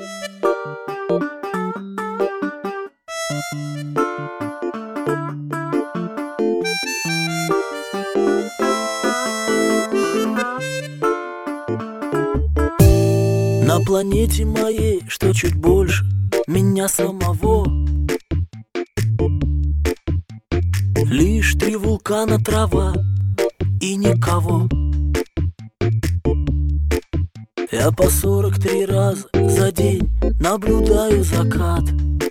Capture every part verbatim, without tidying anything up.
На планете моей, что чуть больше меня самого, лишь три вулкана, трава и никого. Я по сорок три раза за день наблюдаю закат.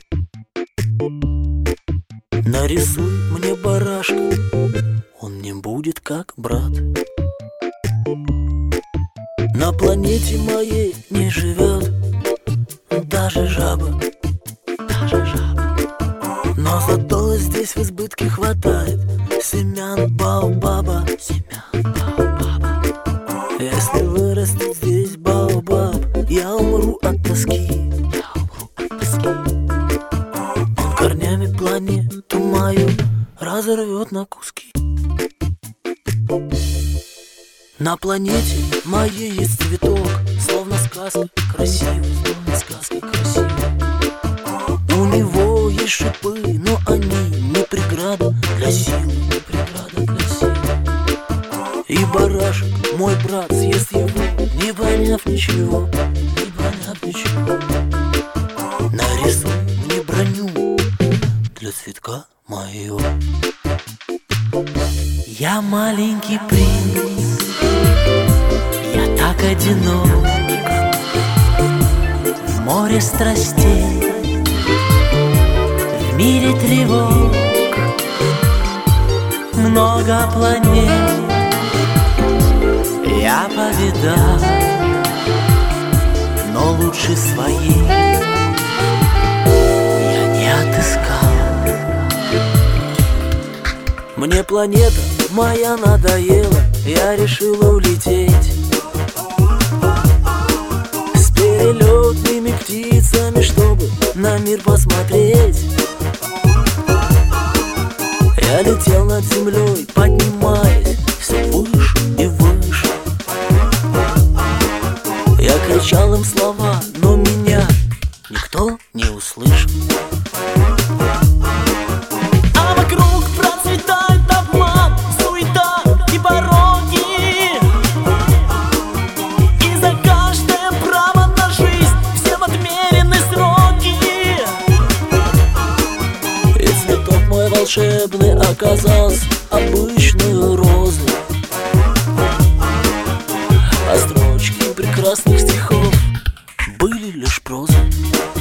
Нарисуй мне барашка, он не будет как брат. На планете моей не живет даже жаба, даже жаба. Но зато здесь в избытке хватает семян баобаба, семян баобаба. Если вырастет здесь баобаб, я умру от тоски, я умру от тоски. Он корнями планету мою разорвет на куски. На планете моей есть цветок, словно сказка красивый, словно сказка красивый. У него есть шипы, но они не преграда для силы, не преграда для силы. И барашек, мой брат, съест его, не поняв ничего, не поняв ничего. Нарисуй мне броню для цветка моего. Я маленький принц, я так одинок в море страстей, в мире тревог. Много планет я повидал, но лучше своей я не отыскал. Мне планета моя надоела, я решила улететь с перелетными птицами, чтобы на мир посмотреть. Я летел над землей, поднимаясь все выше и выше. Я кричал им слова, но меня никто не услышал. А вокруг процветает обман, суета и пороги, и за каждое право на жизнь всем отмерены сроки. И цветок мой волшебный оказался обычной розой, а строчки прекрасных стихов были лишь прозой.